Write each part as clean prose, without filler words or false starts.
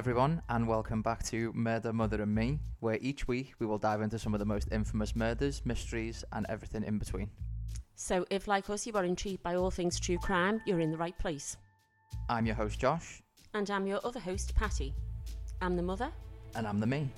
everyone, and welcome back to Murder, Mother and Me, where each week we will dive into some of the most infamous murders, mysteries, and everything in between. So if, like us, you are intrigued by all things true crime, you're in the right place. I'm your host, Josh. And I'm your other host, Patty. I'm the mother. And I'm the me.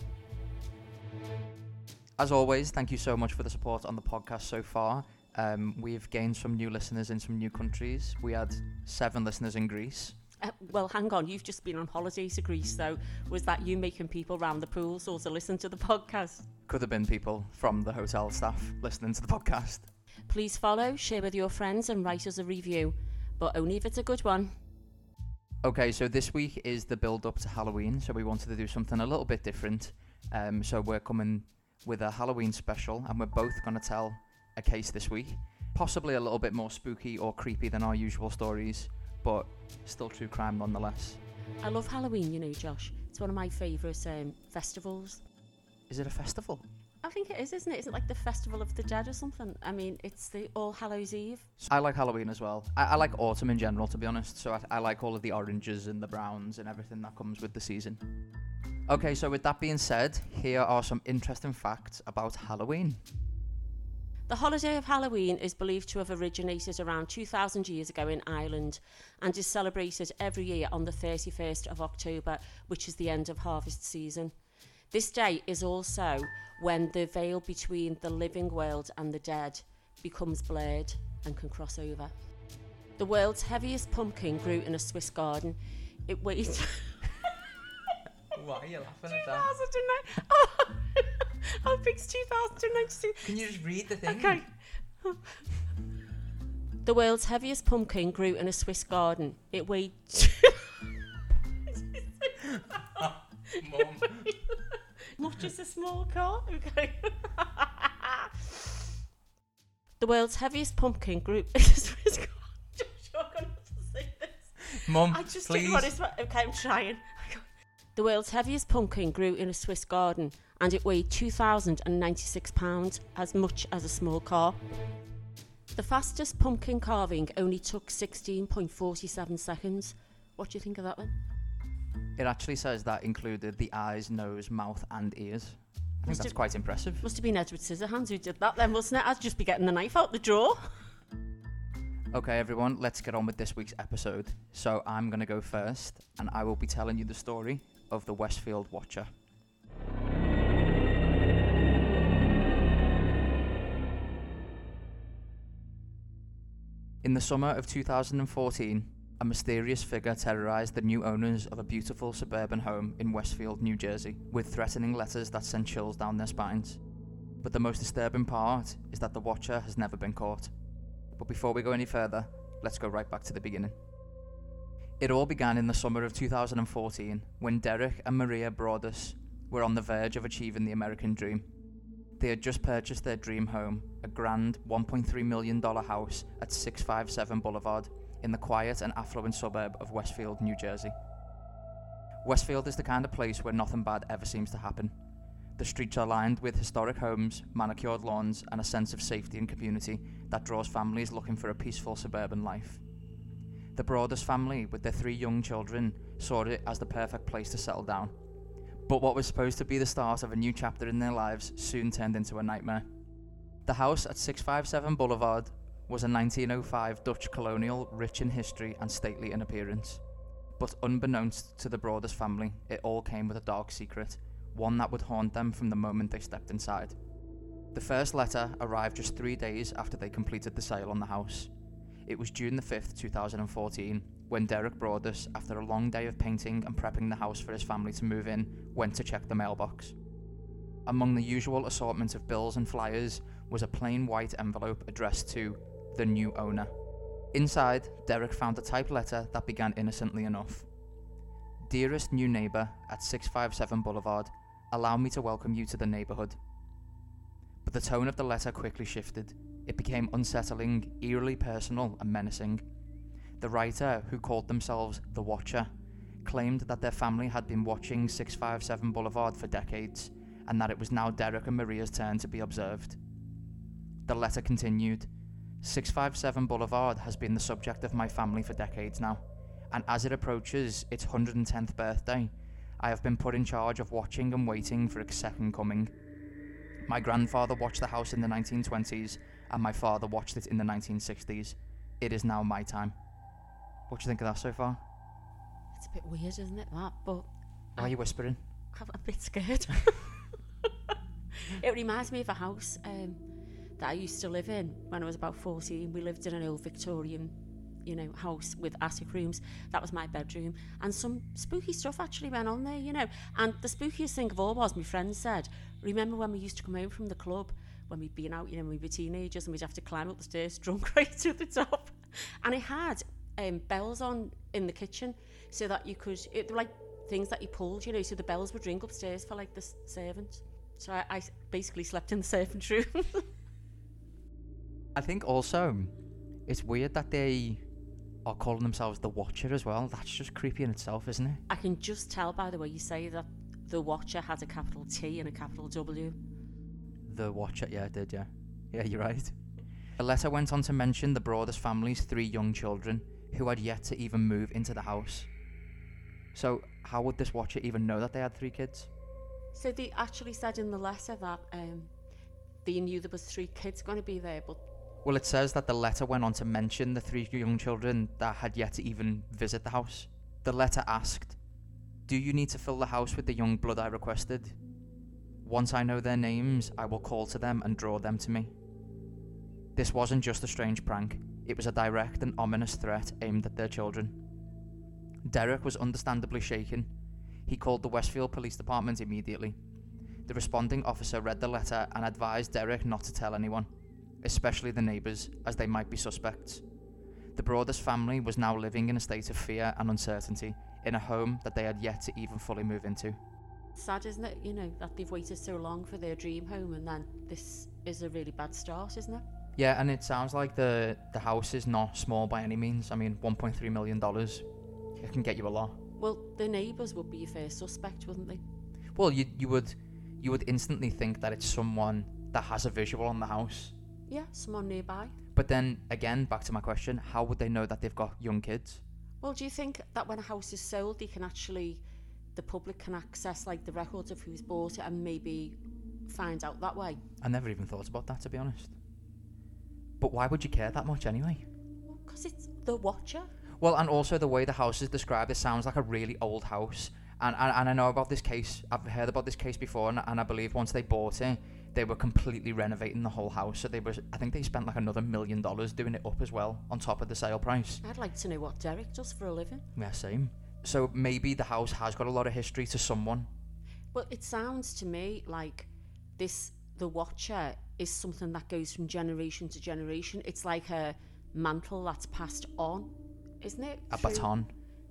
As always, thank you so much for the support on the podcast so far. We've gained some new listeners in some new countries. We had 7 listeners in Greece. Well, hang on, you've just been on holiday to Greece, so was that you making people round the pools also listen to the podcast? Could have been people from the hotel staff listening to the podcast. Please follow, share with your friends and write us a review, but only if it's a good one. Okay, so this week is the build-up to Halloween, so we wanted to do something a little bit different. So we're coming with a Halloween special, and we're both going to tell a case this week. Possibly a little bit more spooky or creepy than our usual stories, but still true crime nonetheless. I love Halloween, you know, Josh. It's one of my favourite festivals. Is it a festival? I think it is, isn't it? Is it like the Festival of the Dead or something? I mean, it's the All Hallows Eve. I like Halloween as well. I like autumn in general, to be honest. So I like all of the oranges and the browns and everything that comes with the season. Okay, so with that being said, here are some interesting facts about Halloween. The holiday of Halloween is believed to have originated around 2,000 years ago in Ireland and is celebrated every year on the 31st of October, which is the end of harvest season. This day is also when the veil between the living world and the dead becomes blurred and can cross over. The world's heaviest pumpkin grew in a Swiss garden. It weighed... Why are you laughing at that? 2009. Oh, how big's 2092? Can you just read the thing? Okay. The world's heaviest pumpkin grew in a Swiss garden. It weighed... Mum. Much as a small car. Okay. The world's heaviest pumpkin grew in a Swiss garden. Josh, you're going to have to say this. Mum, I just please. didn't want to... Okay, I'm trying. The world's heaviest pumpkin grew in a Swiss garden and it weighed 2,096 pounds, as much as a small car. The fastest pumpkin carving only took 16.47 seconds. What do you think of that one? It actually says that included the eyes, nose, mouth and ears. I think that's quite impressive. Must have been Edward Scissorhands who did that then, wasn't it? I'd just be getting the knife out the drawer. Okay, everyone, let's get on with this week's episode. So I'm going to go first, and I will be telling you the story of the Westfield Watcher. In the summer of 2014, a mysterious figure terrorized the new owners of a beautiful suburban home in Westfield, New Jersey, with threatening letters that sent chills down their spines. But the most disturbing part is that the Watcher has never been caught. But before we go any further, let's go right back to the beginning. It all began in the summer of 2014 when Derek and Maria Broadus were on the verge of achieving the American dream. They had just purchased their dream home, a grand $1.3 million house at 657 Boulevard in the quiet and affluent suburb of Westfield, New Jersey. Westfield is the kind of place where nothing bad ever seems to happen. The streets are lined with historic homes, manicured lawns, and a sense of safety and community that draws families looking for a peaceful suburban life. The Broadus family, with their 3 young children, saw it as the perfect place to settle down. But what was supposed to be the start of a new chapter in their lives soon turned into a nightmare. The house at 657 Boulevard was a 1905 Dutch colonial, rich in history and stately in appearance. But unbeknownst to the Broadus family, it all came with a dark secret, one that would haunt them from the moment they stepped inside. The first letter arrived just 3 days after they completed the sale on the house. It was June the 5th, 2014, when Derek Broadus, after a long day of painting and prepping the house for his family to move in, went to check the mailbox. Among the usual assortment of bills and flyers was a plain white envelope addressed to the new owner. Inside, Derek found a typed letter that began innocently enough. Dearest new neighbour at 657 Boulevard, allow me to welcome you to the neighbourhood. But the tone of the letter quickly shifted. It became unsettling, eerily personal and menacing. The writer, who called themselves The Watcher, claimed that their family had been watching 657 Boulevard for decades, and that it was now Derek and Maria's turn to be observed. The letter continued, 657 Boulevard has been the subject of my family for decades now, and as it approaches its 110th birthday, I have been put in charge of watching and waiting for its second coming. My grandfather watched the house in the 1920s, and my father watched it in the 1960s. It is now my time. What do you think of that so far? It's a bit weird, isn't it, that? But Why are you whispering? I'm a bit scared. It reminds me of a house that I used to live in when I was about 14. We lived in an old Victorian, house with attic rooms. That was my bedroom. And some spooky stuff actually went on there, And the spookiest thing of all was, my friend said, remember when we used to come home from the club, when we'd been out, when we were teenagers, and we'd have to climb up the stairs drunk right to the top. And it had bells on in the kitchen so that you could, it were like things that you pulled, so the bells would ring upstairs for like the servant. So I basically slept in the servant's room. I think also it's weird that they are calling themselves the Watcher as well. That's just creepy in itself, isn't it? I can just tell by the way you say that the Watcher had a capital T and a capital W. The Watcher, yeah, it did, yeah. Yeah, you're right. The letter went on to mention the Broaders family's 3 young children who had yet to even move into the house. So how would this Watcher even know that they had 3 kids? So they actually said in the letter that they knew there was 3 kids going to be there, but... Well, it says that the letter went on to mention the 3 young children that had yet to even visit the house. The letter asked, "Do you need to fill the house with the young blood I requested? Once I know their names, I will call to them and draw them to me." This wasn't just a strange prank, it was a direct and ominous threat aimed at their children. Derek was understandably shaken. He called the Westfield Police Department immediately. The responding officer read the letter and advised Derek not to tell anyone, especially the neighbours, as they might be suspects. The Broaders family was now living in a state of fear and uncertainty, in a home that they had yet to even fully move into. Sad, isn't it, that they've waited so long for their dream home, and then this is a really bad start, isn't it? Yeah, and it sounds like the house is not small by any means. I mean, $1.3 million, it can get you a lot. Well, the neighbours would be your first suspect, wouldn't they? Well, you would instantly think that it's someone that has a visual on the house. Yeah, someone nearby. But then, again, back to my question, how would they know that they've got young kids? Well, do you think that when a house is sold, the public can access like the records of who's bought it and maybe find out that way? I never even thought about that, to be honest. But why would you care that much anyway? Well, because it's the Watcher. Well, and also the way the house is described, it sounds like a really old house. And I know about this case, I've heard about this case before, and I believe once they bought it, they were completely renovating the whole house. So I think they spent like another $1 million doing it up as well, on top of the sale price. I'd like to know what Derek does for a living. Yeah, same. So maybe the house has got a lot of history to someone. Well, it sounds to me like the Watcher is something that goes from generation to generation. It's like a mantle that's passed on, isn't it? A baton.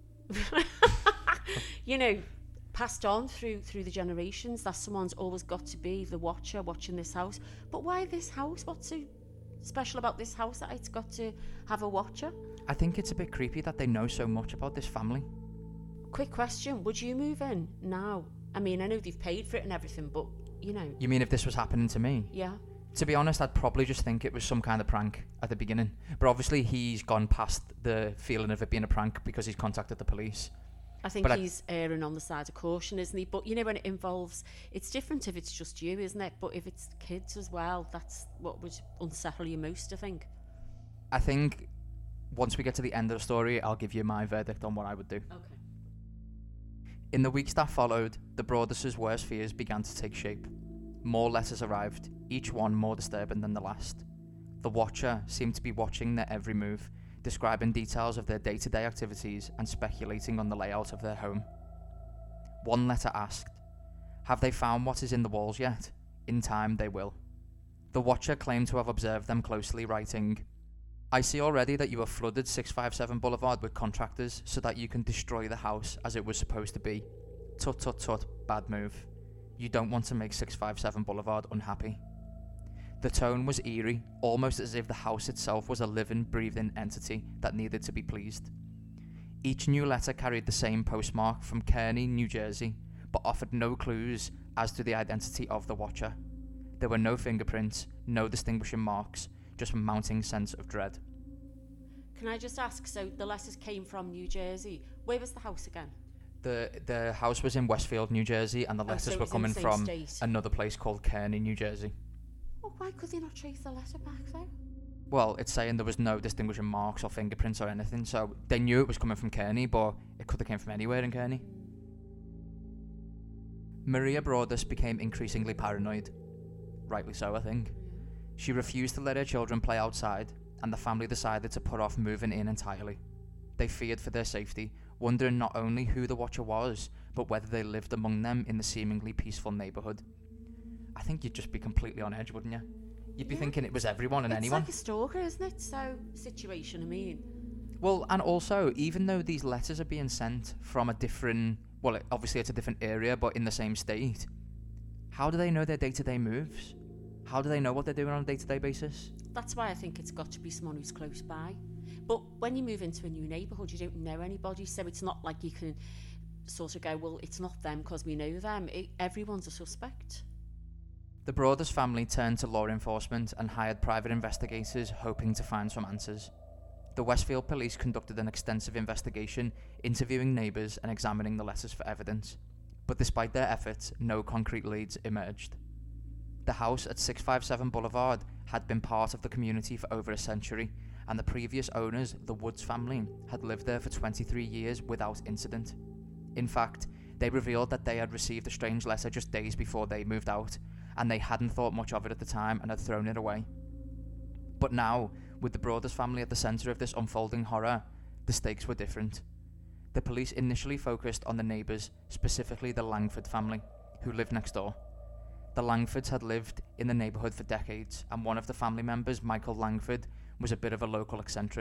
Passed on through the generations, that someone's always got to be the Watcher watching this house. But why this house? What's so special about this house that it's got to have a Watcher? I think it's a bit creepy that they know so much about this family. Quick question, would you move in now? I mean, I know they've paid for it and everything, but You mean if this was happening to me? Yeah. To be honest, I'd probably just think it was some kind of prank at the beginning. But obviously he's gone past the feeling of it being a prank because he's contacted the police. I think he's erring on the side of caution, isn't he? But when it involves, it's different if it's just you, isn't it? But if it's kids as well, that's what would unsettle you most, I think. I think once we get to the end of the story, I'll give you my verdict on what I would do. Okay. In the weeks that followed, the Broaders' worst fears began to take shape. More letters arrived, each one more disturbing than the last. The Watcher seemed to be watching their every move, describing details of their day-to-day activities and speculating on the layout of their home. One letter asked, "Have they found what is in the walls yet? In time they will." The Watcher claimed to have observed them closely, writing, "I see already that you have flooded 657 Boulevard with contractors so that you can destroy the house as it was supposed to be. Tut tut tut, bad move. You don't want to make 657 Boulevard unhappy." The tone was eerie, almost as if the house itself was a living, breathing entity that needed to be pleased. Each new letter carried the same postmark from Kearny, New Jersey, but offered no clues as to the identity of the Watcher. There were no fingerprints, no distinguishing marks, just a mounting sense of dread. Can I just ask, so the letters came from New Jersey. Where was the house again? The house was in Westfield, New Jersey, and the letters so it were was in the coming same from state. another place called Kearney, New Jersey. Well, why could they not trace the letter back though? Well, it's saying there was no distinguishing marks or fingerprints or anything, so they knew it was coming from Kearney, but it could have came from anywhere in Kearney. Maria Broadus became increasingly paranoid. Rightly so, I think. She refused to let her children play outside, and the family decided to put off moving in entirely. They feared for their safety, wondering not only who the Watcher was, but whether they lived among them in the seemingly peaceful neighbourhood. I think you'd just be completely on edge, wouldn't you? You'd be thinking it was everyone and anyone. It's like a stalker, isn't it? So, situation, I mean. Well, and also, even though these letters are being sent from a different... Well, obviously it's a different area, but in the same state, how do they know their day-to-day moves? How do they know what they're doing on a day-to-day basis? That's why I think it's got to be someone who's close by. But when you move into a new neighbourhood, you don't know anybody, so it's not like you can sort of go, well, it's not them because we know them. Everyone's a suspect. The Broadus family turned to law enforcement and hired private investigators hoping to find some answers. The Westfield police conducted an extensive investigation, interviewing neighbours and examining the letters for evidence. But despite their efforts, no concrete leads emerged. The house at 657 Boulevard had been part of the community for over a century, and the previous owners, the Woods family, had lived there for 23 years without incident. In fact, they revealed that they had received a strange letter just days before they moved out, and they hadn't thought much of it at the time and had thrown it away. But now, with the Broadus family at the centre of this unfolding horror, the stakes were different. The police initially focused on the neighbours, specifically the Langford family, who lived next door. The Langfords had lived in the neighbourhood for decades, and one of the family members, Michael Langford, was a bit of a local eccentric.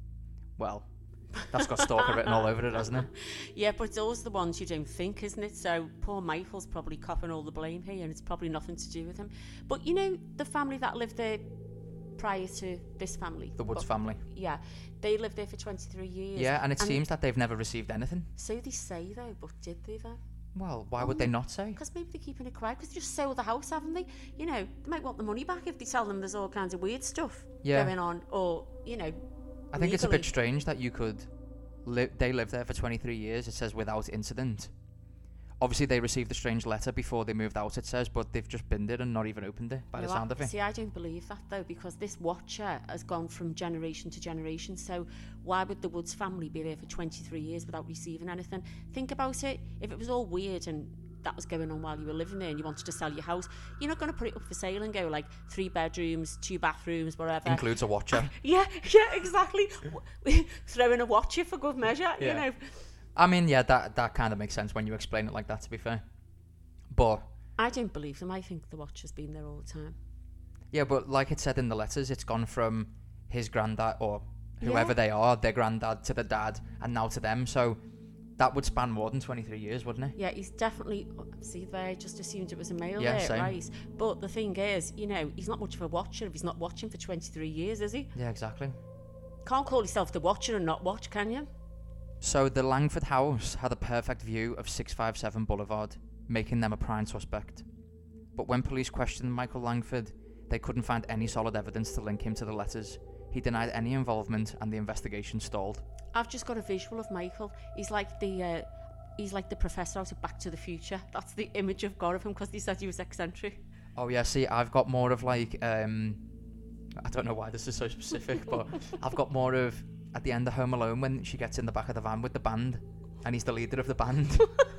Well, that's got stalker written all over it, hasn't it? Yeah, but it's always the ones you don't think, isn't it? So poor Michael's probably copping all the blame here, and it's probably nothing to do with him. But you know, the family that lived there prior to this family, The Woods family. Yeah, they lived there for 23 years. Yeah, and it seems that they've never received anything. So they say though, but did they though? Well, why would they not say? Because maybe they're keeping it quiet, because they just sold the house, haven't they? You know, they might want the money back if they tell them there's all kinds of weird stuff going on, or, you know, I think it's a bit strange that you could... they lived there for 23 years, it says, without incident. Obviously, they received a strange letter before they moved out, it says, but they've just binned it and not even opened it, by the sound of it. See, I don't believe that, though, because this Watcher has gone from generation to generation, so why would the Woods family be there for 23 years without receiving anything? Think about it. If it was all weird and that was going on while you were living there and you wanted to sell your house, you're not going to put it up for sale and go, like, 3 bedrooms, 2 bathrooms, whatever. Includes a Watcher. Yeah, exactly. Throw in a Watcher for good measure, you know. I mean, yeah, that kind of makes sense when you explain it like that, to be fair. But... I don't believe them. I think the Watcher's been there all the time. Yeah, but like it said in the letters, it's gone from his granddad, or whoever they are, their granddad, to the dad, and now to them, so that would span more than 23 years, wouldn't it? Yeah, he's definitely... See there, I just assumed it was a male yeah, there, same. right? But the thing is, you know, he's not much of a watcher if he's not watching for 23 years, is he? Yeah, exactly. Can't call yourself the Watcher and not watch, can you? So the Langford house had a perfect view of 657 Boulevard, making them a prime suspect. But when police questioned Michael Langford, they couldn't find any solid evidence to link him to the letters. He denied any involvement and the investigation stalled. I've just got a visual of Michael. He's like the professor out of Back to the Future. That's the image I've got of him, because he said he was eccentric. Oh yeah, see, I've got more of like, I don't know why this is so specific, but I've got more of at the end of Home Alone when she gets in the back of the van with the band and he's the leader of the band.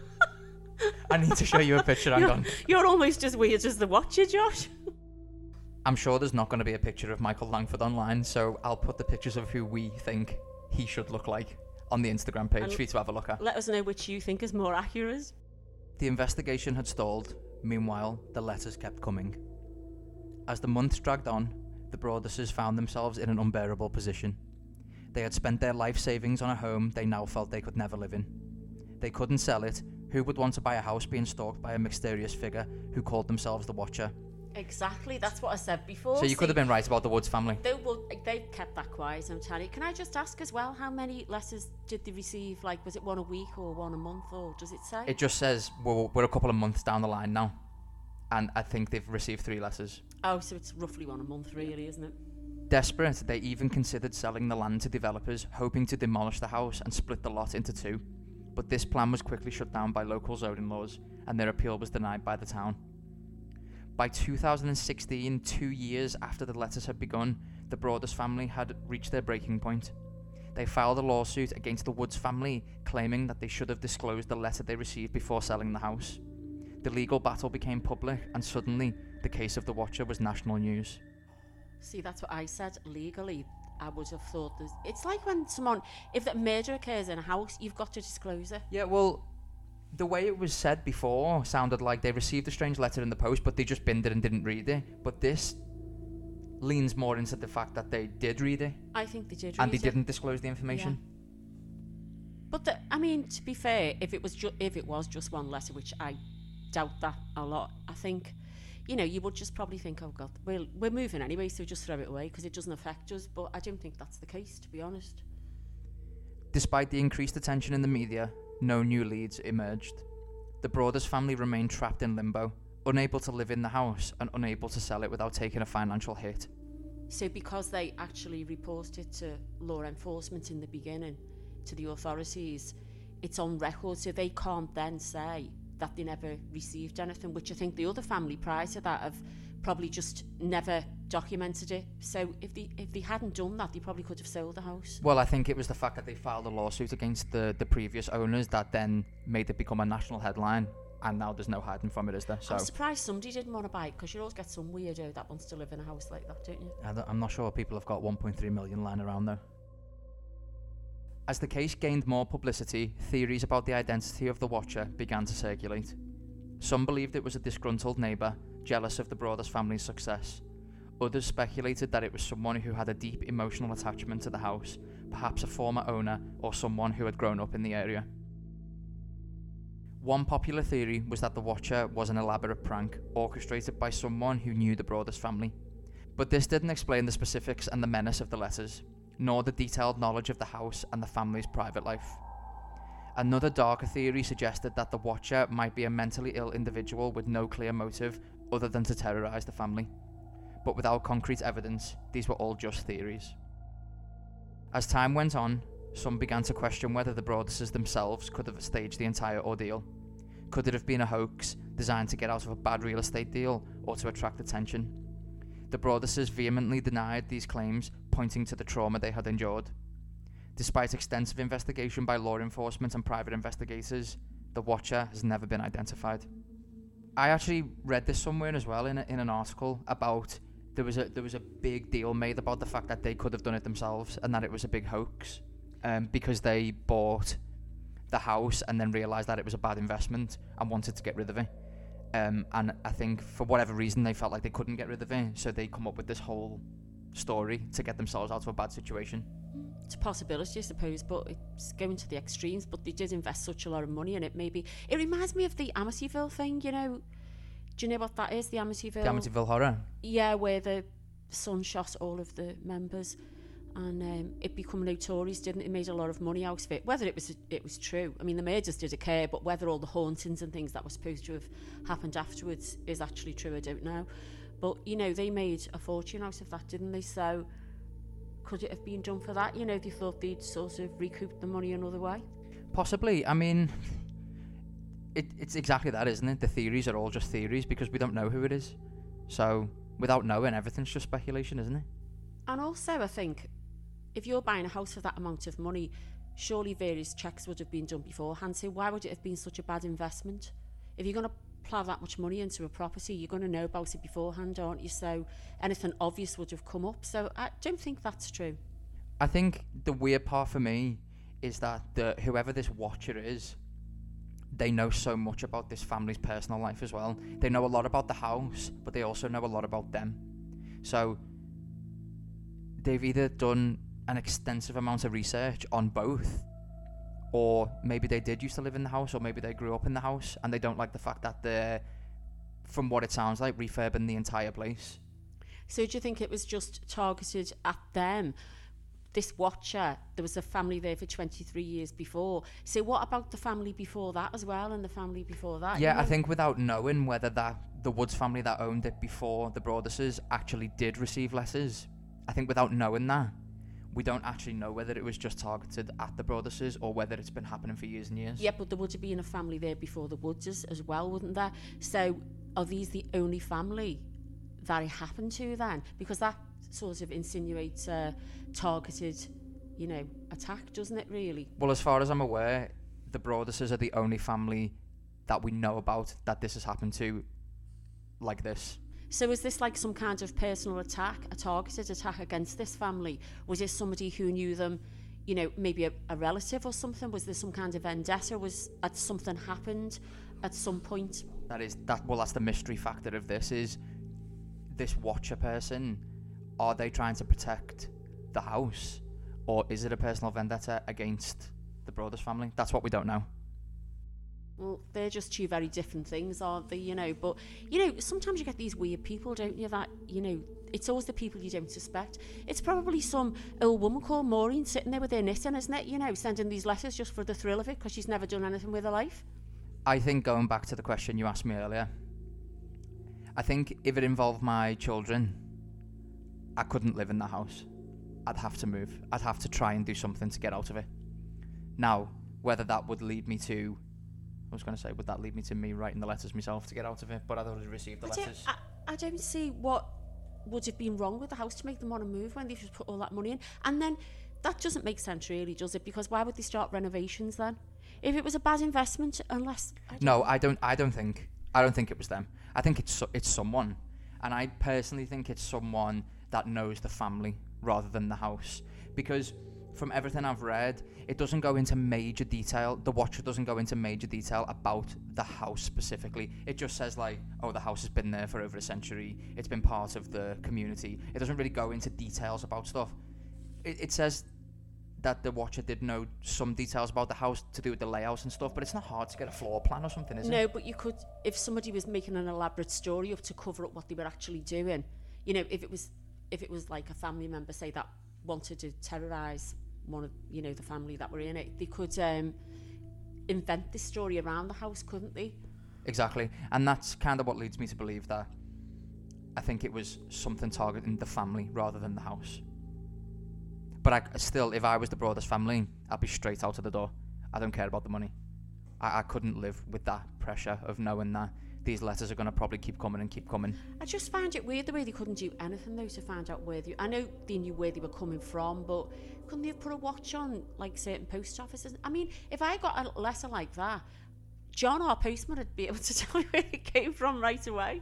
I need to show you a picture, hang on. You're almost as weird as the Watcher, Josh. I'm sure there's not going to be a picture of Michael Langford online, so I'll put the pictures of who we think he should look like on the Instagram page for you to have a look at. Let us know which you think is more accurate. The investigation had stalled. Meanwhile, the letters kept coming. As the months dragged on, the Broaduses found themselves in an unbearable position. They had spent their life savings on a home they now felt they could never live in. They couldn't sell it. Who would want to buy a house being stalked by a mysterious figure who called themselves the Watcher? Exactly, that's what I said before. So you could have been right about the Woods family. They kept that quiet, I'm telling you. Can I just ask as well, how many letters did they receive? Like, was it one a week or one a month, or does it say? It just says we're a couple of months down the line now, and I think they've received 3 letters. Oh, so it's roughly one a month, really, isn't it? Desperate, they even considered selling the land to developers, hoping to demolish the house and split the lot into 2. but this plan was quickly shut down by local zoning laws, and their appeal was denied by the town. By 2016, 2 years after the letters had begun, the Broadus family had reached their breaking point. They filed a lawsuit against the Woods family, claiming that they should have disclosed the letter they received before selling the house. The legal battle became public, and suddenly, the case of the Watcher was national news. See, that's what I said. Legally, I would have thought it's like when if a murder occurs in a house, you've got to disclose it. Yeah, well, the way it was said before sounded like they received a strange letter in the post, but they just binned it and didn't read it. But this leans more into the fact that they did read it. I think they did read it. And they didn't disclose the information. Yeah. But I mean, to be fair, if it was just one letter, which I doubt that a lot, I think, you would just probably think, oh God, we're moving anyway, so just throw it away because it doesn't affect us. But I don't think that's the case, to be honest. Despite the increased attention in the media, no new leads emerged. The Broadus family remained trapped in limbo, unable to live in the house and unable to sell it without taking a financial hit. So because they actually reported to law enforcement in the beginning, to the authorities, it's on record, so they can't then say that they never received anything, which I think the other family prior to that have probably just never documented it. So if they hadn't done that, they probably could have sold the house. Well, I think it was the fact that they filed a lawsuit against the previous owners that then made it become a national headline, and now there's no hiding from it, is there? So I'm surprised somebody didn't want to buy it, because you always get some weirdo that wants to live in a house like that, don't you? I'm not sure people have got 1.3 million lying around though. As the case gained more publicity, theories about the identity of the Watcher began to circulate. Some believed it was a disgruntled neighbour, jealous of the Broadus family's success. Others speculated that it was someone who had a deep emotional attachment to the house, perhaps a former owner or someone who had grown up in the area. One popular theory was that the Watcher was an elaborate prank orchestrated by someone who knew the Broadus family. But this didn't explain the specifics and the menace of the letters, nor the detailed knowledge of the house and the family's private life. Another darker theory suggested that the Watcher might be a mentally ill individual with no clear motive other than to terrorise the family. But without concrete evidence, these were all just theories. As time went on, some began to question whether the Broaduses themselves could have staged the entire ordeal. Could it have been a hoax designed to get out of a bad real estate deal or to attract attention? The Broaduses vehemently denied these claims, pointing to the trauma they had endured. Despite extensive investigation by law enforcement and private investigators, the Watcher has never been identified. I actually read this somewhere as well in an article about there was a big deal made about the fact that they could have done it themselves and that it was a big hoax, because they bought the house and then realised that it was a bad investment and wanted to get rid of it. And I think for whatever reason they felt like they couldn't get rid of it, so they come up with this whole story to get themselves out of a bad situation. It's a possibility, I suppose, but it's going to the extremes. But they did invest such a lot of money in it. Maybe it reminds me of the Amityville thing. Do you know what that is? The Amityville. The Amityville Horror. Yeah, where the son shot all of the members, and it became notorious, didn't it? It made a lot of money out of it. Whether it was true, I mean, the murders did occur, but whether all the hauntings and things that were supposed to have happened afterwards is actually true, I don't know. But they made a fortune out of that, didn't they? So could it have been done for that? They thought they'd sort of recoup the money another way. Possibly. I mean, it's exactly that, isn't it? The theories are all just theories because we don't know who it is. So without knowing, everything's just speculation, isn't it? And also, I think, if you're buying a house for that amount of money, surely various checks would have been done beforehand. So why would it have been such a bad investment? If you're going to plough that much money into a property, you're going to know about it beforehand, aren't you? So anything obvious would have come up. So I don't think that's true. I think the weird part for me is that whoever this Watcher is, they know so much about this family's personal life as well. They know a lot about the house, but they also know a lot about them. So they've either done an extensive amount of research on both, or maybe they did used to live in the house, or maybe they grew up in the house and they don't like the fact that they're, from what it sounds like, refurbing the entire place. So do you think it was just targeted at them? This Watcher, there was a family there for 23 years before. So what about the family before that as well, and the family before that? Yeah, I think without knowing whether the Woods family that owned it before the Broaduses actually did receive letters, I think without knowing that, we don't actually know whether it was just targeted at the Broaduses or whether it's been happening for years and years. Yeah, but there would have been a family there before the Woods as well, wouldn't there? So are these the only family that it happened to then? Because that sort of insinuates a targeted, attack, doesn't it, really? Well, as far as I'm aware, the Broaduses are the only family that we know about that this has happened to like this. So is this like some kind of personal attack, a targeted attack against this family? Was it somebody who knew them, maybe a relative or something? Was there some kind of vendetta? Had something happened at some point? That's the mystery factor of this, is this watcher person, are they trying to protect the house, or is it a personal vendetta against the Broadus family? That's what we don't know. Well, they're just two very different things, aren't they, but, sometimes you get these weird people, don't you, that, it's always the people you don't suspect. It's probably some old woman called Maureen sitting there with her knitting, isn't it, sending these letters just for the thrill of it, because she's never done anything with her life. I think, going back to the question you asked me earlier, I think if it involved my children, I couldn't live in the house. I'd have to move. I'd have to try and do something to get out of it. Now, whether that would lead me to... would that lead me to me writing the letters myself to get out of it? But I'd already received the letters. I don't see what would have been wrong with the house to make them want to move when they've just put all that money in. And then, that doesn't make sense really, does it? Because why would they start renovations then? If it was a bad investment, unless... I don't think it was them. I think it's someone. And I personally think it's someone that knows the family rather than the house. Because from everything I've read, it doesn't go into major detail. The Watcher doesn't go into major detail about the house specifically. It just says the house has been there for over a century. It's been part of the community. It doesn't really go into details about stuff. It says that the Watcher did know some details about the house to do with the layouts and stuff, but it's not hard to get a floor plan or something, is it? No, but you could, if somebody was making an elaborate story up to cover up what they were actually doing, if it was like a family member, say, that wanted to terrorise one of, the family that were in it, they could invent this story around the house, couldn't they? Exactly. And that's kind of what leads me to believe that I think it was something targeting the family rather than the house. But if I was the Broadus family, I'd be straight out of the door. I don't care about the money. I couldn't live with that pressure of knowing that these letters are going to probably keep coming and keep coming. I just find it weird the way they couldn't do anything though to find out where I know they knew where they were coming from, but couldn't they have put a watch on like certain post offices? I mean, if I got a letter like that, John, our postman, would be able to tell me where it came from right away.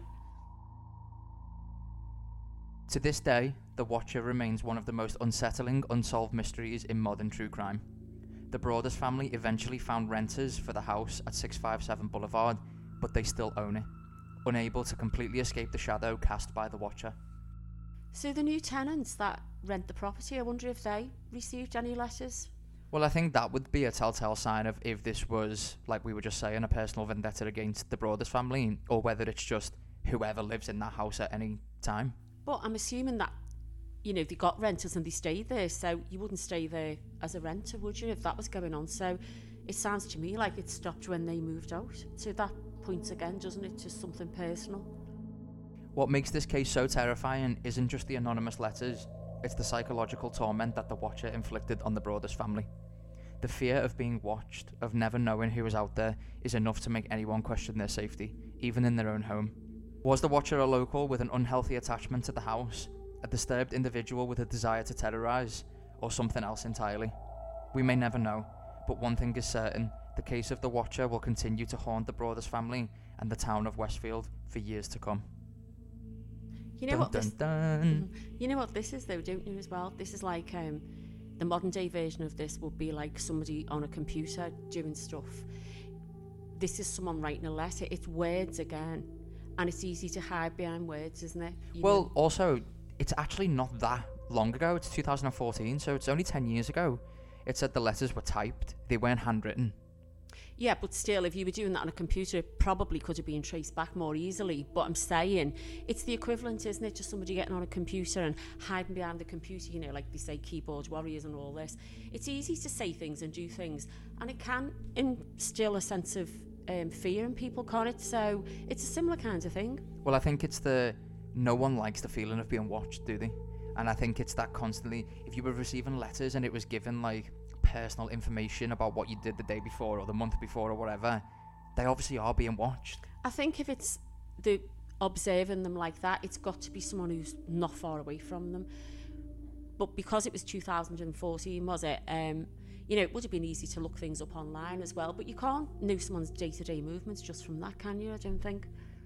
To this day, the Watcher remains one of the most unsettling, unsolved mysteries in modern true crime. The Broadus family eventually found renters for the house at 657 Boulevard, but they still own it, unable to completely escape the shadow cast by the Watcher. So the new tenants that rent the property, I wonder if they received any letters? Well, I think that would be a telltale sign of if this was, like we were just saying, a personal vendetta against the Broadus family, or whether it's just whoever lives in that house at any time. But I'm assuming that, they got renters and they stayed there, so you wouldn't stay there as a renter, would you, if that was going on? So it sounds to me like it stopped when they moved out. So that points again, doesn't it, to something personal? What makes this case so terrifying isn't just the anonymous letters, it's the psychological torment that the Watcher inflicted on the Broadus family. The fear of being watched, of never knowing who was out there, is enough to make anyone question their safety, even in their own home. Was the Watcher a local with an unhealthy attachment to the house, a disturbed individual with a desire to terrorise, or something else entirely? We may never know, but one thing is certain, the case of the Watcher will continue to haunt the Broadus family and the town of Westfield for years to come. You know what this is though, don't you, as well? This is like the modern day version of this would be like somebody on a computer doing stuff. This is someone writing a letter. It's words again, and it's easy to hide behind words, isn't it? Also, it's actually not that long ago. It's 2014, so it's only 10 years ago. It said the letters were typed. They weren't handwritten. Yeah, but still, if you were doing that on a computer, it probably could have been traced back more easily. But I'm saying, it's the equivalent, isn't it, to somebody getting on a computer and hiding behind the computer, like they say keyboard warriors and all this. It's easy to say things and do things, and it can instill a sense of fear in people, can't it? So it's a similar kind of thing. Well, I think it's no one likes the feeling of being watched, do they? And I think it's that constantly, if you were receiving letters and it was given like personal information about what you did the day before or the month before or whatever, they obviously are being watched. I think if it's the observing them like that, it's got to be someone who's not far away from them. But because it was 2014, was it? You know, it would have been easy to look things up online as well, but you can't know someone's day-to-day movements just from that, can you? I don't think.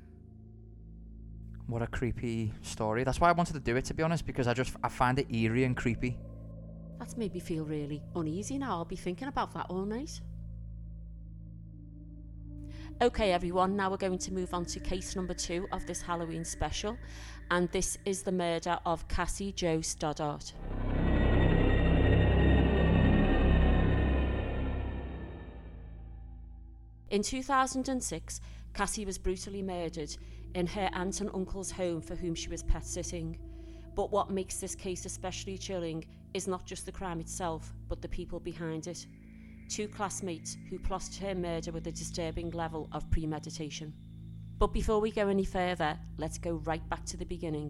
What a creepy story. That's why I wanted to do it, to be honest, because I find it eerie and creepy. That's made me feel really uneasy now. I'll be thinking about that all night. Okay, everyone, now we're going to move on to case number 2 of this Halloween special, and this is the murder of Cassie Jo Stoddart. In 2006, Cassie was brutally murdered in her aunt and uncle's home for whom she was pet sitting. But what makes this case especially chilling is not just the crime itself, but the people behind it. 2 classmates who plotted her murder with a disturbing level of premeditation. But before we go any further, let's go right back to the beginning.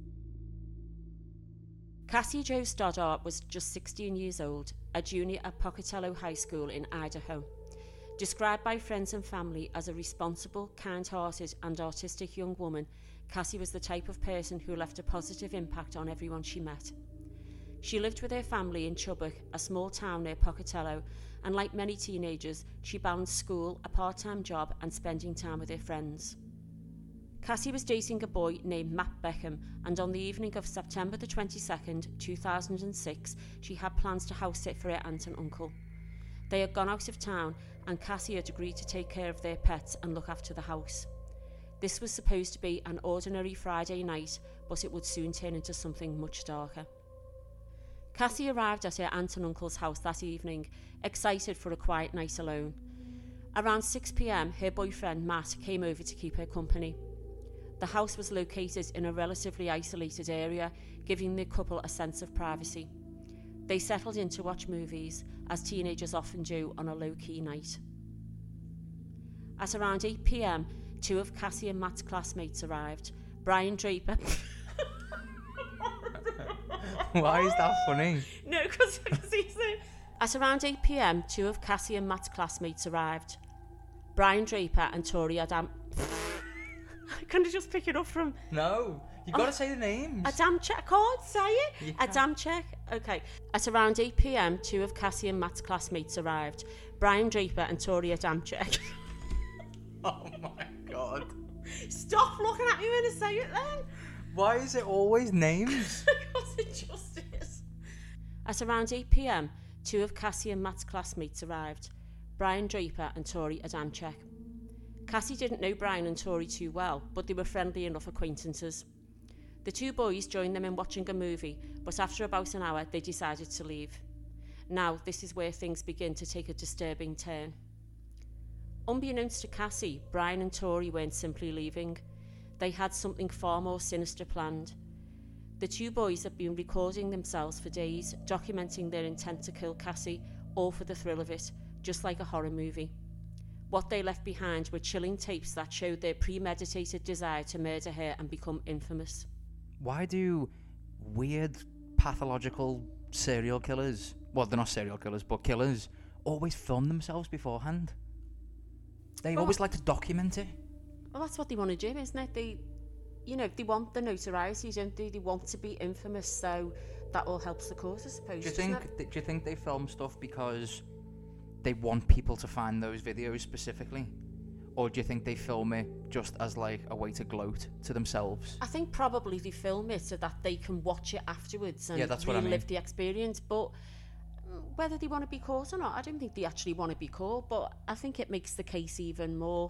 Cassie Jo Stoddart was just 16 years old, a junior at Pocatello High School in Idaho. Described by friends and family as a responsible, kind-hearted and artistic young woman, Cassie was the type of person who left a positive impact on everyone she met. She lived with her family in Chubbuck, a small town near Pocatello, and like many teenagers, she balanced school, a part-time job and spending time with her friends. Cassie was dating a boy named Matt Beckham, and on the evening of September the 22nd, 2006, she had plans to house sit for her aunt and uncle. They had gone out of town, and Cassie had agreed to take care of their pets and look after the house. This was supposed to be an ordinary Friday night, but it would soon turn into something much darker. Cassie arrived at her aunt and uncle's house that evening, excited for a quiet night alone. Around 6 p.m, her boyfriend Matt came over to keep her company. The house was located in a relatively isolated area, giving the couple a sense of privacy. They settled in to watch movies, as teenagers often do on a low-key night. At around 8 p.m, 2 of Cassie and Matt's classmates arrived. Brian Draper... Why is that funny? No, because he's there. At around 8 p.m, 2 of Cassie and Matt's classmates arrived. Brian Draper and Tori Adam... I couldn't just pick it up from... No, you've got to say the names. Adamczyk, I can't say it. Adamczyk. Okay. At around 8 p.m, 2 of Cassie and Matt's classmates arrived. Brian Draper and Tori Adamczyk. Oh my God. Stop looking at me when I say it then. Why is it always names? Because it just is. At around 8 p.m, 2 of Cassie and Matt's classmates arrived. Brian Draper and Tori Adamczyk. Cassie didn't know Brian and Tori too well, but they were friendly enough acquaintances. The 2 boys joined them in watching a movie, but after about an hour they decided to leave. Now this is where things begin to take a disturbing turn. Unbeknownst to Cassie, Brian and Tori weren't simply leaving. They had something far more sinister planned. The 2 boys had been recording themselves for days, documenting their intent to kill Cassie, all for the thrill of it, just like a horror movie. What they left behind were chilling tapes that showed their premeditated desire to murder her and become infamous. Why do weird, pathological serial killers, well, they're not serial killers, but killers, always film themselves beforehand? They always like to document it. Well, that's what they want to do, isn't it? They want the notoriety, don't they? They want to be infamous, so that all helps the cause, I suppose. Do you think they film stuff because they want people to find those videos specifically? Or do you think they film it just as like a way to gloat to themselves? I think probably they film it so that they can watch it afterwards and relive the experience. But whether they want to be caught or not, I don't think they actually want to be caught. But I think it makes the case even more,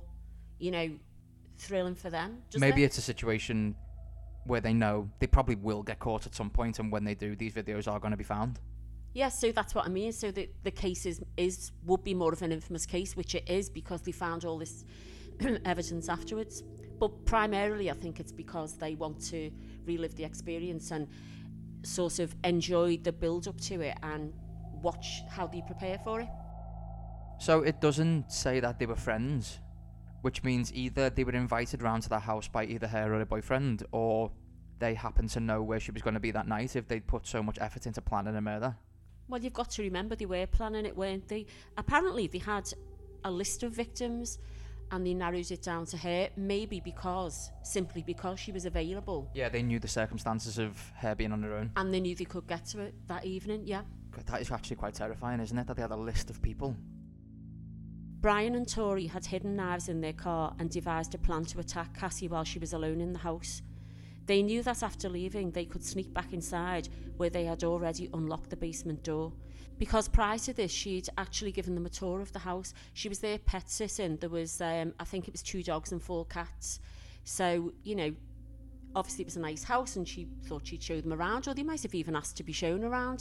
thrilling for them. Maybe it's a situation where they know they probably will get caught at some point, and when they do, these videos are going to be found. Yes, so that's what I mean. So the case would be more of an infamous case, which it is because they found all this evidence afterwards. But primarily, I think it's because they want to relive the experience and sort of enjoy the build-up to it and watch how they prepare for it. So it doesn't say that they were friends, which means either they were invited round to the house by either her or her boyfriend, or they happened to know where she was going to be that night if they'd put so much effort into planning a murder? Well, you've got to remember they were planning it, weren't they? Apparently they had a list of victims and they narrowed it down to her, maybe simply because she was available. Yeah, they knew the circumstances of her being on her own. And they knew they could get to it that evening, yeah. God, that is actually quite terrifying, isn't it? That they had a list of people. Brian and Tori had hidden knives in their car and devised a plan to attack Cassie while she was alone in the house. They knew that after leaving, they could sneak back inside where they had already unlocked the basement door. Because prior to this, she'd actually given them a tour of the house. She was there pet sitting. There was, I think it was 2 dogs and 4 cats. So, you know, obviously it was a nice house and she thought she'd show them around, or they might have even asked to be shown around.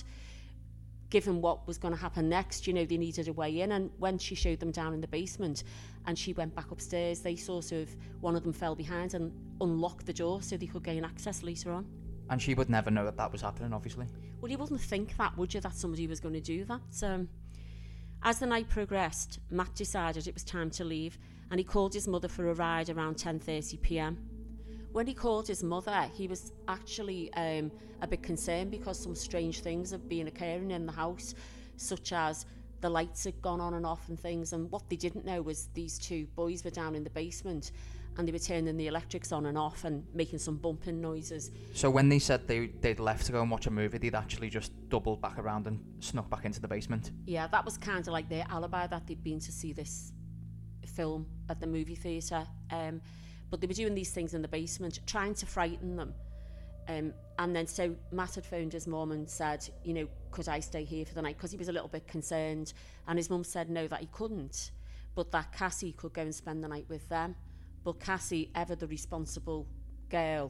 Given what was going to happen next, you know, they needed a way in. And when she showed them down in the basement and she went back upstairs, they one of them fell behind and unlocked the door so they could gain access later on. And she would never know that that was happening, obviously. Well, you wouldn't think that, would you, that somebody was going to do that? So, as the night progressed, Matt decided it was time to leave, and he called his mother for a ride around 10:30 p.m. When he called his mother, he was actually a bit concerned because some strange things have been occurring in the house, such as the lights had gone on and off and things, and what they didn't know was these 2 boys were down in the basement and they were turning the electrics on and off and making some bumping noises. So when they said they'd left to go and watch a movie, they'd actually just doubled back around and snuck back into the basement? Yeah, that was kind of like their alibi, that they'd been to see this film at the movie theatre. But they were doing these things in the basement, trying to frighten them. And then so Matt had phoned his mum and said, you know, could I stay here for the night? Because he was a little bit concerned. And his mum said no, that he couldn't, but that Cassie could go and spend the night with them. But Cassie, ever the responsible girl,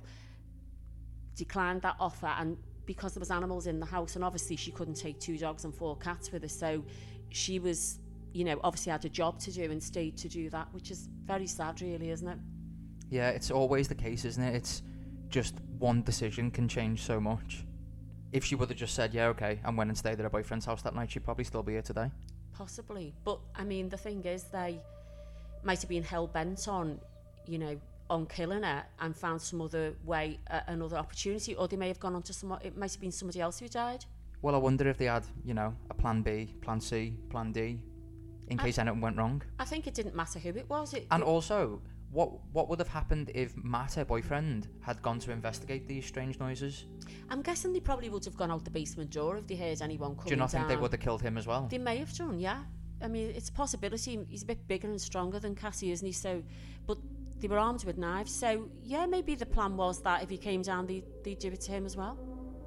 declined that offer. And because there was animals in the house, and obviously she couldn't take 2 dogs and 4 cats with her, so she was, you know, obviously had a job to do and stayed to do that, which is very sad, really, isn't it? Yeah, it's always the case, isn't it? It's just one decision can change so much. If she would have just said, yeah, okay, and went and stayed at her boyfriend's house that night, she'd probably still be here today. Possibly. But, I mean, the thing is, they might have been hell-bent on, you know, on killing her and found some other way, another opportunity, or they may have gone on to it might have been somebody else who died. Well, I wonder if they had, you know, a plan B, plan C, plan D, in case anything went wrong. I think it didn't matter who it was. Also, what would have happened if Matt, her boyfriend, had gone to investigate these strange noises? I'm guessing they probably would have gone out the basement door if they heard anyone coming down. Do you not think they would have killed him as well? They may have done, yeah. I mean, it's a possibility. He's a bit bigger and stronger than Cassie, isn't he? So, but they were armed with knives. So, yeah, maybe the plan was that if he came down, they'd do it to him as well.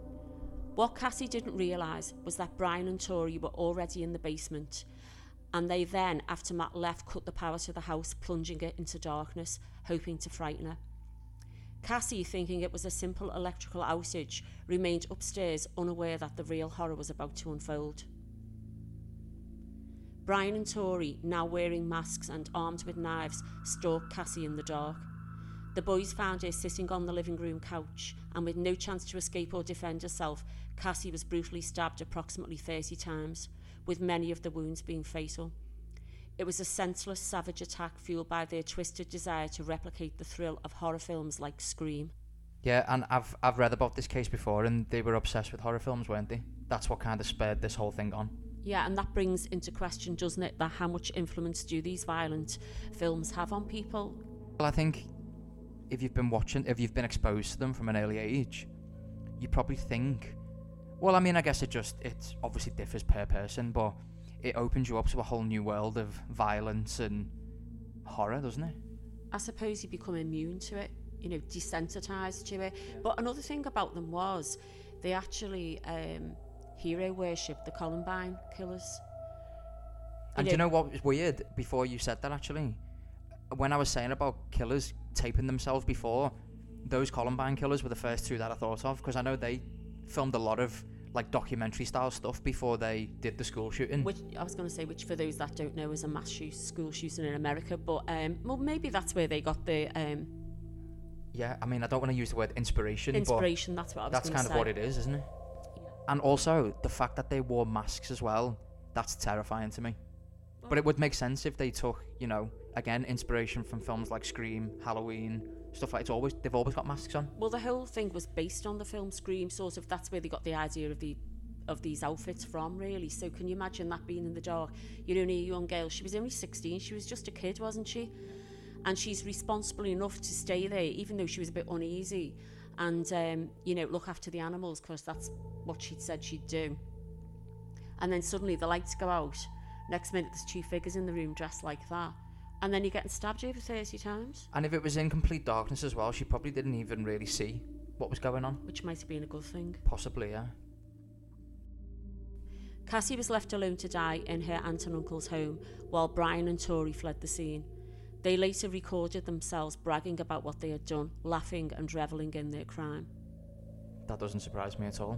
What Cassie didn't realise was that Brian and Tori were already in the basement. And they then, after Matt left, cut the power to the house, plunging it into darkness, hoping to frighten her. Cassie, thinking it was a simple electrical outage, remained upstairs, unaware that the real horror was about to unfold. Brian and Tori, now wearing masks and armed with knives, stalked Cassie in the dark. The boys found her sitting on the living room couch, and with no chance to escape or defend herself, Cassie was brutally stabbed approximately 30 times, with many of the wounds being fatal. It was a senseless, savage attack fueled by their twisted desire to replicate the thrill of horror films like Scream. Yeah, and I've read about this case before, and they were obsessed with horror films, weren't they? That's what kind of spurred this whole thing on. Yeah, and that brings into question, doesn't it, that how much influence do these violent films have on people? Well, I think if you've been exposed to them from an early age, you probably think, well, I mean, I guess it obviously differs per person, but it opens you up to a whole new world of violence and horror, doesn't it? I suppose you become immune to it, you know, desensitized to it. Yeah. But another thing about them was they actually hero worshipped the Columbine killers. And do you know what was weird? Before you said that, actually, when I was saying about killers taping themselves before, those Columbine killers were the first 2 that I thought of, because I know they filmed a lot of like documentary style stuff before they did the school shooting. Which I was going to say, which for those that don't know is a mass school shooting in America, but well, maybe that's where they got the yeah, I mean, I don't want to use the word inspiration, that's what I was going to say. That's kind of what it is, isn't it? Yeah. And also the fact that they wore masks as well, that's terrifying to me. But it would make sense if they took, you know, again, inspiration from films like Scream, Halloween, stuff like they've always got masks on. Well, the whole thing was based on the film Scream, sort of. That's where they got the idea of these outfits from, really. So can you imagine that being in the dark? You're only a young girl. She was only 16. She was just a kid, wasn't she? And she's responsible enough to stay there, even though she was a bit uneasy, and you know, look after the animals, because that's what she'd said she'd do. And then suddenly the lights go out. Next minute there's two figures in the room dressed like that, and then you're getting stabbed over 30 times. And if it was in complete darkness as well, she probably didn't even really see what was going on. Which might have been a good thing. Possibly, yeah. Cassie was left alone to die in her aunt and uncle's home while Brian and Tori fled the scene. They later recorded themselves bragging about what they had done, laughing and revelling in their crime. That doesn't surprise me at all.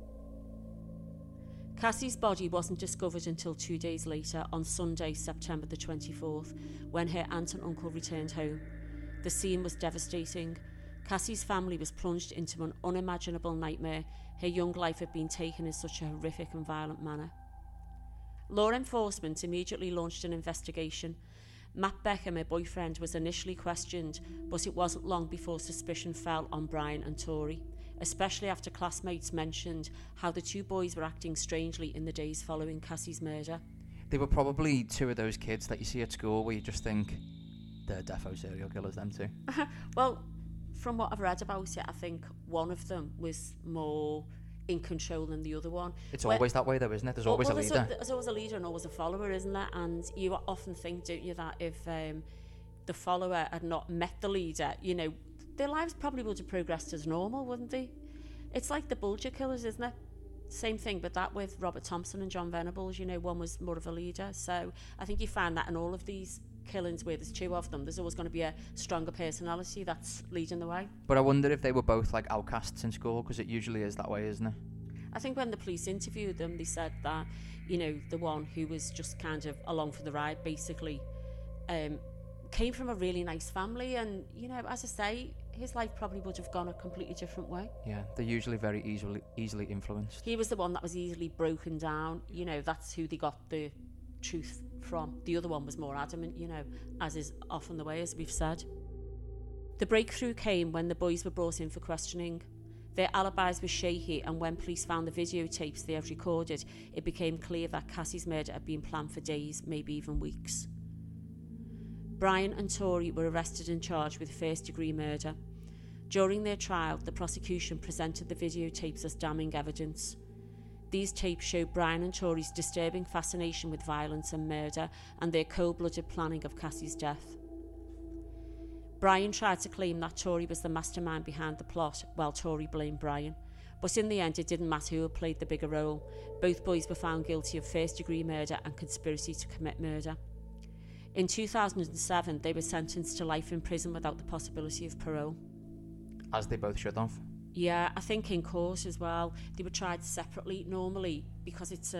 Cassie's body wasn't discovered until 2 days later, on Sunday, September the 24th, when her aunt and uncle returned home. The scene was devastating. Cassie's family was plunged into an unimaginable nightmare. Her young life had been taken in such a horrific and violent manner. Law enforcement immediately launched an investigation. Matt Beckham, her boyfriend, was initially questioned, but it wasn't long before suspicion fell on Brian and Tori, especially after classmates mentioned how the two boys were acting strangely in the days following Cassie's murder. They were probably two of those kids that you see at school where you just think, they're defo serial killers, them two. Well, from what I've read about it, I think one of them was more in control than the other one. It's always that way though, isn't it? There's always a leader. There's always a leader and always a follower, isn't there? And you often think, don't you, that if the follower had not met the leader, you know, their lives probably would have progressed as normal, wouldn't they? It's like the Bulger killers, isn't it? Same thing, but that with Robert Thompson and John Venables, you know, one was more of a leader. So I think you find that in all of these killings where there's two of them, there's always going to be a stronger personality that's leading the way. But I wonder if they were both like outcasts in school, because it usually is that way, isn't it? I think when the police interviewed them, they said that, you know, the one who was just kind of along for the ride, basically, came from a really nice family, and, you know, as I say, his life probably would have gone a completely different way. Yeah, they're usually very easily influenced. He was the one that was easily broken down, you know, that's who they got the truth from. The other one was more adamant, you know, as is often the way, as we've said. The breakthrough came when the boys were brought in for questioning. Their alibis were shaky, and when police found the videotapes they had recorded, it became clear that Cassie's murder had been planned for days, maybe even weeks. Brian and Tori were arrested and charged with first-degree murder. During their trial, the prosecution presented the videotapes as damning evidence. These tapes show Brian and Tori's disturbing fascination with violence and murder, and their cold-blooded planning of Cassie's death. Brian tried to claim that Tori was the mastermind behind the plot, while Tori blamed Brian. But in the end, it didn't matter who had played the bigger role. Both boys were found guilty of first-degree murder and conspiracy to commit murder. In 2007, they were sentenced to life in prison without the possibility of parole. As they both should have. Yeah, I think in court as well. They were tried separately normally, because it's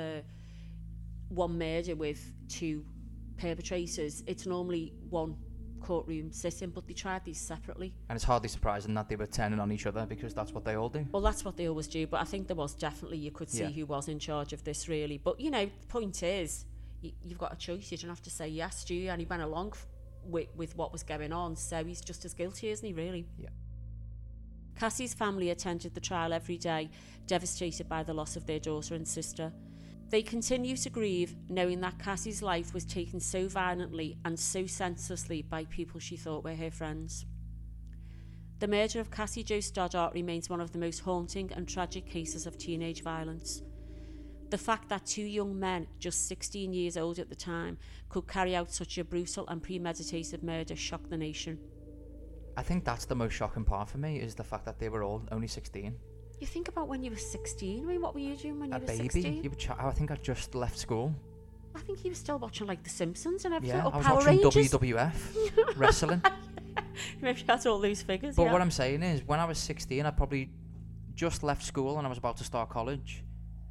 one murder with two perpetrators. It's normally one courtroom sitting, but they tried these separately. And it's hardly surprising that they were turning on each other, because that's what they all do. Well, that's what they always do, but I think there was definitely, you could see who was in charge of this, really. But, you know, the point is, you've got a choice. You don't have to say yes, do you? And he went along with what was going on, so he's just as guilty, isn't he, really? Yeah. Cassie's family attended the trial every day, devastated by the loss of their daughter and sister. They continue to grieve, knowing that Cassie's life was taken so violently and so senselessly by people she thought were her friends. The murder of Cassie Jo Stoddart remains one of the most haunting and tragic cases of teenage violence. The fact that two young men, just 16 years old at the time, could carry out such a brutal and premeditated murder shocked the nation. I think that's the most shocking part for me, is the fact that they were all only 16. You think about when you were 16. I mean, what were you doing when you were baby. 16? I think I just left school. I think you were still watching like The Simpsons and everything. Yeah, or I was Power watching Rangers. WWF wrestling. Maybe you had all those figures. But yeah. what I'm saying is, when I was 16, I probably just left school and I was about to start college.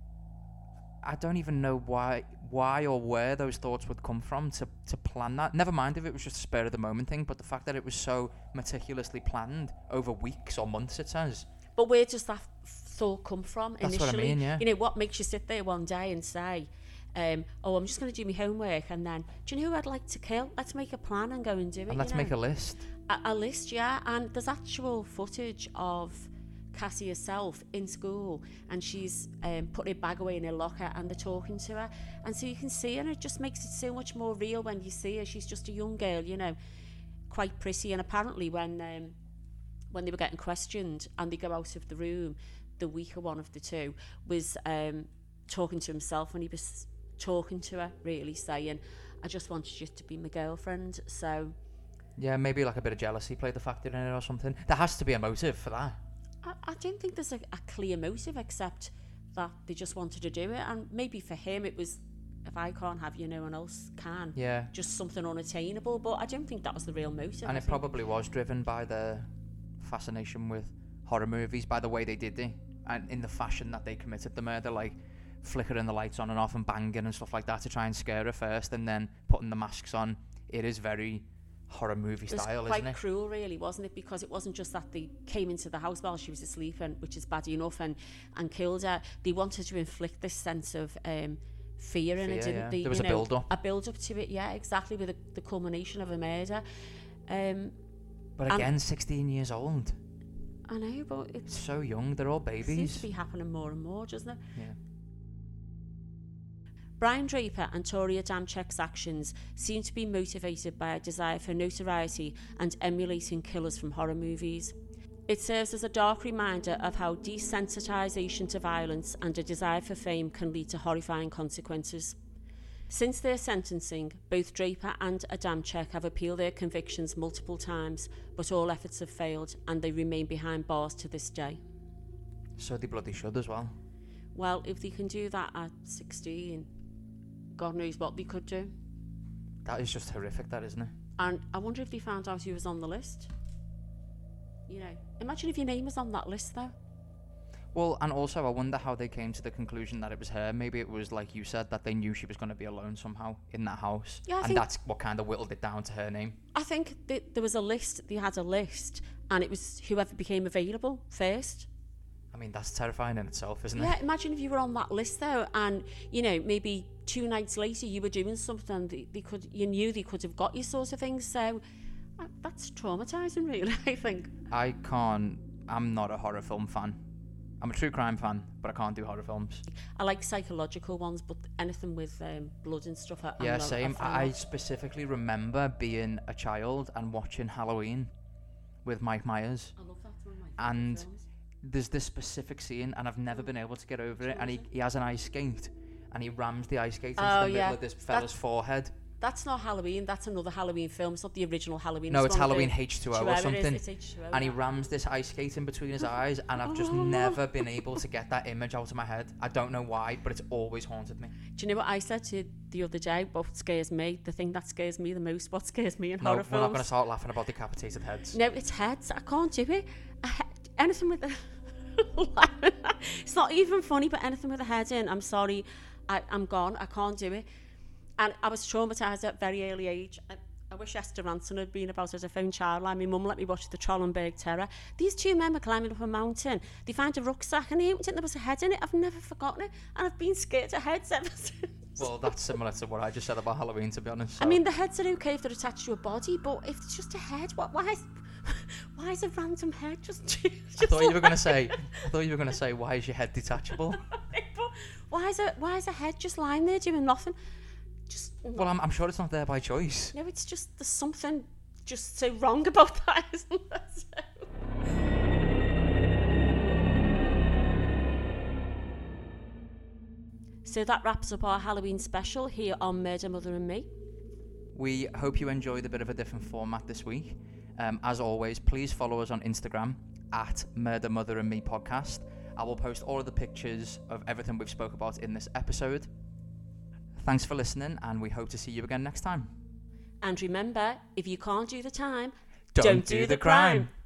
I don't even know why or where those thoughts would come from to plan that. Never mind if it was just a spur of the moment thing, but the fact that it was so meticulously planned over weeks or months, it says. But where does that thought come from initially? That's what I mean, yeah. You know, what makes you sit there one day and say, oh, I'm just going to do my homework, and then, do you know who I'd like to kill? Let's make a plan and go and do it. And let's make a list. A list, yeah. And there's actual footage of Cassie herself in school, and she's putting her bag away in her locker, and they're talking to her, and so you can see her, and it just makes it so much more real when you see her. She's just a young girl, you know, quite pretty. And apparently when they were getting questioned and they go out of the room, the weaker one of the two was talking to himself when he was talking to her, really saying, I just wanted you to be my girlfriend. So yeah, maybe like a bit of jealousy played the factor in it or something. There has to be a motive for that. I don't think there's a clear motive, except that they just wanted to do it. And maybe for him it was, if I can't have you, no one else can. Yeah. Just something unattainable. But I don't think that was the real motive. And it probably was driven by the fascination with horror movies, by the way they did it, and in the fashion that they committed the murder, like flickering the lights on and off and banging and stuff like that to try and scare her first, and then putting the masks on. It is very horror movie style, isn't it? Quite cruel, really, wasn't it? Because it wasn't just that they came into the house while she was asleep, and which is bad enough, and killed her. They wanted to inflict this sense of fear in it, didn't they? There was a build-up. A build-up to it, yeah, exactly, with the culmination of a murder. But again, 16 years old. I know, but it's so young. They're all babies. It seems to be happening more and more, doesn't it? Yeah. Brian Draper and Tori Adamczyk's actions seem to be motivated by a desire for notoriety and emulating killers from horror movies. It serves as a dark reminder of how desensitisation to violence and a desire for fame can lead to horrifying consequences. Since their sentencing, both Draper and Adamczyk have appealed their convictions multiple times, but all efforts have failed, and they remain behind bars to this day. So they bloody should as well. Well, if they can do that at 16, God knows what they could do. That is just horrific, that, isn't it? And I wonder if they found out who was on the list. You know, imagine if your name was on that list, though. Well, and also I wonder how they came to the conclusion that it was her. Maybe it was, like you said, that they knew she was going to be alone somehow in that house. Yeah, and that's what kind of whittled it down to her name. I think there was a list, they had a list, and it was whoever became available first. I mean, that's terrifying in itself, isn't it? Yeah, imagine if you were on that list, though, and, you know, maybe 2 nights later you were doing something, you knew they could have got you, sort of thing. So that's traumatising, really, I think. I'm not a horror film fan. I'm a true crime fan, but I can't do horror films. I like psychological ones, but anything with blood and stuff. Same. I specifically remember being a child and watching Halloween with Mike Myers. I love that one. And films. There's this specific scene, and I've never been able to get over it. And he has an ice skate, and he rams the ice skate into the middle of this fella's forehead. That's not Halloween. That's another Halloween film. It's not the original Halloween. No, it's Halloween H2O or something. It's H2O, and he rams this ice skate in between his eyes, and I've just never been able to get that image out of my head. I don't know why, but it's always haunted me. Do you know what I said to you the other day? What scares me? The thing that scares me the most. What scares me in horror films? We're not going to start laughing about decapitated heads. No, it's heads. I can't do it. Anything with it's not even funny, but anything with a head in, I'm sorry, I'm gone. I can't do it. And I was traumatised at a very early age. I wish Esther Ranson had been about as a phone childline. My mum let me watch the Trollenberg Terror. These 2 men were climbing up a mountain. They found a rucksack and they opened it and there was a head in it. I've never forgotten it. And I've been scared of heads ever since. Well, that's similar to what I just said about Halloween, to be honest. So. I mean, the heads are okay if they're attached to a body, but if it's just a head, why is a random head just I thought you were going to say, why is your head detachable? Why is a head just lying there doing nothing? Well, I'm sure it's not there by choice. No, it's just, there's something just so wrong about that, isn't there? So that wraps up our Halloween special here on Murder, Mother and Me. We hope you enjoyed a bit of a different format this week. As always, please follow us on Instagram at Murder, Mother and Me podcast. I will post all of the pictures of everything we've spoke about in this episode. Thanks for listening, and we hope to see you again next time. And remember, if you can't do the time, don't do the crime.